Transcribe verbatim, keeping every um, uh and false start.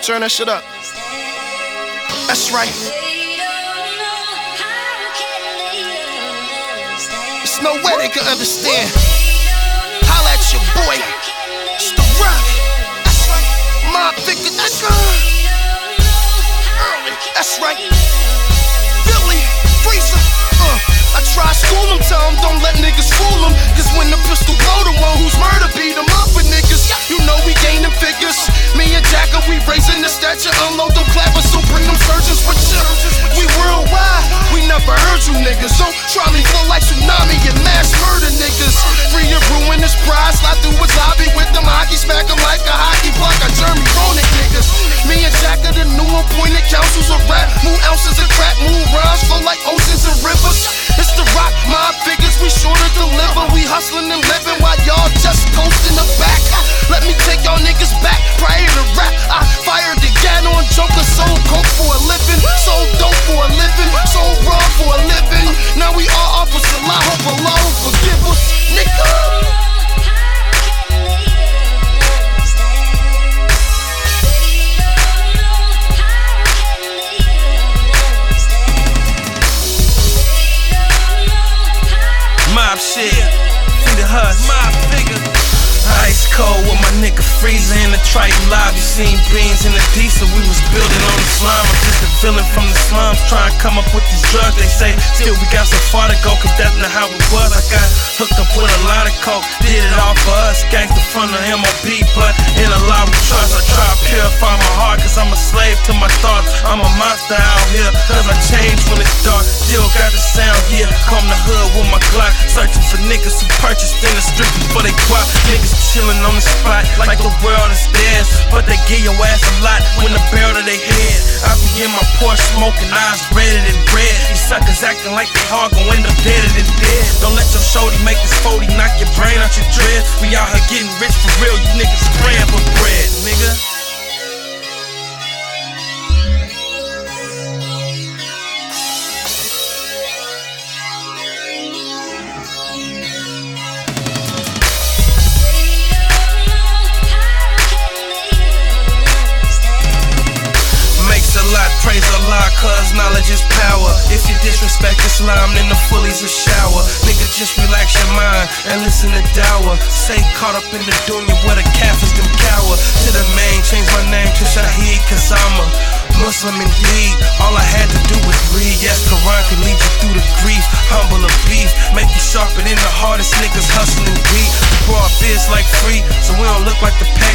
turn that shit up. That's right. There's no way they can understand. Holla at your boy. It's the rock. That's right. My figure. That's right. Early. That's right. Billy. Freezer. Uh. I try to school them, tell them don't let niggas fool them. Cause when the pistol blow, the one who's murder beat them up for niggas. You know we gaining figures. Me and Jacka, we raising the stature. Unload them clappers, so bring them surgeons with you. We worldwide, we never heard you niggas. Don't try me flow like tsunami and mass murder niggas. Free and ruin his pride, slide through his lobby with them hockey, smack him like a hockey puck. I Jeremy Roenick niggas. Me and Jacka, the new appointed councils of rap. Move ounces of crack, move rhymes, flow like oceans and rivers. It's the rock, my figures, we sure to deliver. We hustling and living while y'all just coasting the back. Let me take y'all niggas back. Prior to rap, I fired the gat on Joker. Sold coke for a living, sold dope for a living, sold raw for a living. Now we all opposite. I hope Allah will forgive us, nigga. Mob shit, see the hush, mob figure. Ice cold with my nigga Freezer in the Triton lobby. Seen beans in the diesel, we was building on the slime. I'm just a villain from the slums, trying to come up with these drugs. They say, still we got so far to go, cause that's not how it was. I got hooked up with a lot of coke, did it all for us. Gangsta from the M O B, but in a lot we trust. I try to purify my heart, cause I'm a slave to my thoughts. I'm a monster out here, cause I change when it's dark. Still got the sound here, come the hood with my Glock. Searching for niggas who purchased in the strip before they guap. Niggas chillin' on the spot like the world is theirs, but they give your ass a lot when the barrel to their head. I be in my Porsche smoking, eyes redder than red. These suckers acting like they hard, gon' end up deader than dead. Don't let your shorty make this forty knock your brain out your dread. We out here getting rich for real, you niggas praying for bread, nigga. Praise Allah, cause knowledge is power. If you disrespect Islam, then the fully's a shower. Nigga, just relax your mind and listen to Dawah. Say caught up in the dunya where the Kafirs them cower. To the main, change my name to Shaheed, cause I'm a Muslim indeed. All I had to do was read. Yes, Quran can lead you through the grief. Humble a beef, make you sharper than the hardest niggas hustling beat. Broad biz like free, so we don't look like the past.